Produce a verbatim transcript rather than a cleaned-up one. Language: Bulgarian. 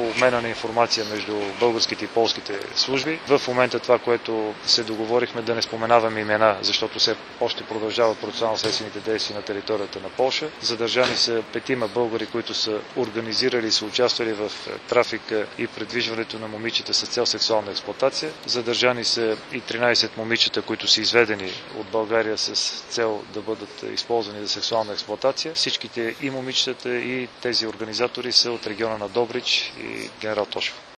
по обмена на информация между българските и полските служби. В момента това, което се договорихме, да не споменаваме имена, защото все още продължават процесуално-следствените действия на територията на Полша. Задържани са петима българи, които са организирали и са участвали в трафика и предвижването на момичета с цел сексуална експлоатация. Задържани са и тринайсет момичета, които са изведени от България с цел да бъдат използвани за сексуална експлоатация. Всичките и момичетата, и тези организатори са от региона на Добрич и Генерал Тошево.